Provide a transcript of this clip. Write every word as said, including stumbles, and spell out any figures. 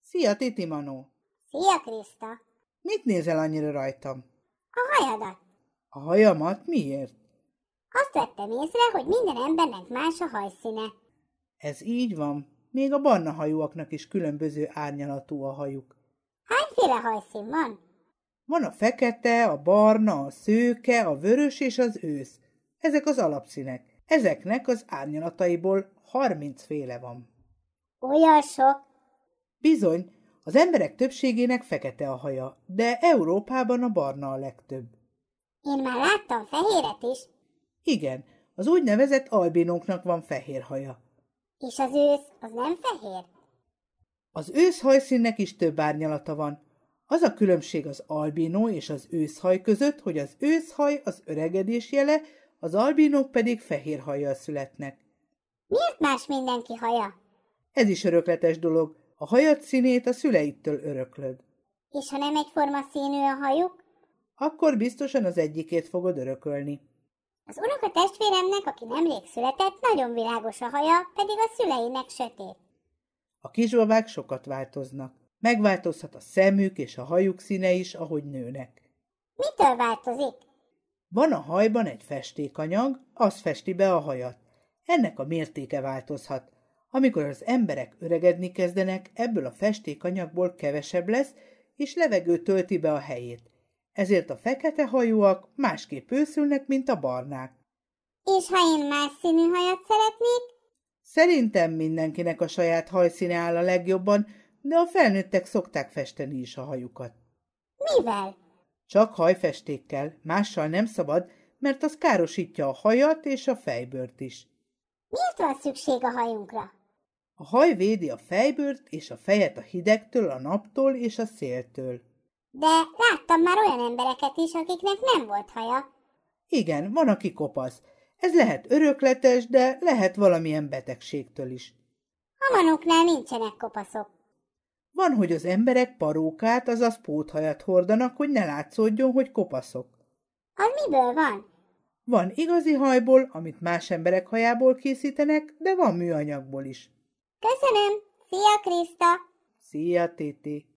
Szia, Titi Manó! Szia, Kriszta! Mit nézel annyira rajtam? A hajadat. A hajamat? Miért? Azt vettem észre, hogy minden embernek más a hajszíne. Ez így van. Még a barna hajúaknak is különböző árnyalatú a hajuk. Hányféle hajszín van? Van a fekete, a barna, a szőke, a vörös és az ősz. Ezek az alapszínek. Ezeknek az árnyalataiból harminc féle van. Olyan sok? Bizony, az emberek többségének fekete a haja, de Európában a barna a legtöbb. Én már láttam fehéret is. Igen, az úgynevezett albinóknak van fehér haja. És az ősz, az nem fehér? Az őszhajszínnek is több árnyalata van. Az a különbség az albinó és az őszhaj között, hogy az őszhaj az öregedés jele, az albinók pedig fehér hajjal születnek. Miért más mindenki haja? Ez is örökletes dolog. A hajad színét a szüleittől öröklöd. És ha nem egyforma színű a hajuk? Akkor biztosan az egyikét fogod örökölni. Az unoka testvéremnek, aki nemrég született, nagyon világos a haja, pedig a szüleinek sötét. A kisbabák sokat változnak. Megváltozhat a szemük és a hajuk színe is, ahogy nőnek. Mitől változik? Van a hajban egy festékanyag, az festi be a hajat. Ennek a mértéke változhat. Amikor az emberek öregedni kezdenek, ebből a festékanyagból kevesebb lesz, és levegő tölti be a helyét. Ezért a fekete hajúak másképp őszülnek, mint a barnák. És ha én más színű hajat szeretnék? Szerintem mindenkinek a saját hajszíne áll a legjobban, de a felnőttek szokták festeni is a hajukat. Mivel? Csak hajfestékkel, mással nem szabad, mert az károsítja a hajat és a fejbőrt is. Miért van szükség a hajunkra? A haj védi a fejbőrt és a fejet a hidegtől, a naptól és a széltől. De láttam már olyan embereket is, akiknek nem volt haja. Igen, van, aki kopasz. Ez lehet örökletes, de lehet valamilyen betegségtől is. A manóknál nincsenek kopaszok. Van, hogy az emberek parókát, azaz póthajat hordanak, hogy ne látszódjon, hogy kopaszok. Az miből van? Van igazi hajból, amit más emberek hajából készítenek, de van műanyagból is. Köszönöm! Szia, Kriszta! Szia, Tété!